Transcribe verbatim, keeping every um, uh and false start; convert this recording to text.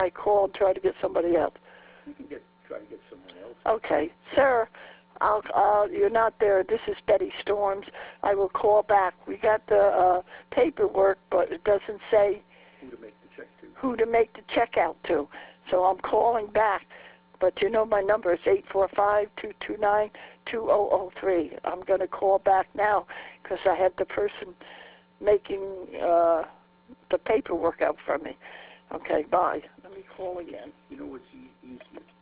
I call and try to get somebody else? You can get try to get someone else. Okay, sir. I'll, uh, you're not there. This is Betty Storms. I will call back. We got the uh, paperwork, but it doesn't say Who to make the check to. who to make the check out to. So I'm calling back. But you know my number is eight four five, two two nine, two zero zero three. I'm going to call back now because I had the person making uh, the paperwork out for me. Okay, bye. Let me call again. You know what's e easiest?